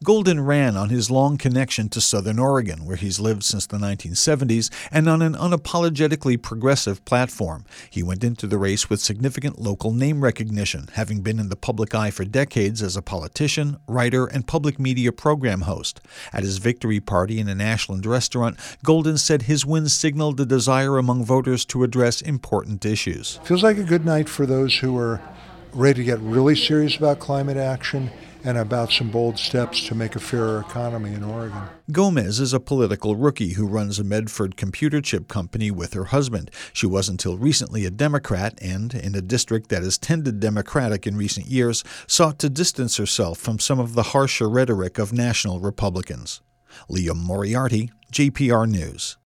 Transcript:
Golden ran on his long connection to Southern Oregon, where he's lived since the 1970s, and on an unapologetically progressive platform. He went into the race with significant local name recognition, having been in the public eye for decades as a politician, writer, and public media program host. At his victory party in an Ashland restaurant, Golden said his win signaled a desire among voters to address important issues. Feels like a good night for those who are ready to get really serious about climate action and about some bold steps to make a fairer economy in Oregon. Gomez is a political rookie who runs a Medford computer chip company with her husband. She was until recently a Democrat and, in a district that has tended Democratic in recent years, sought to distance herself from some of the harsher rhetoric of national Republicans. Liam Moriarty, JPR News.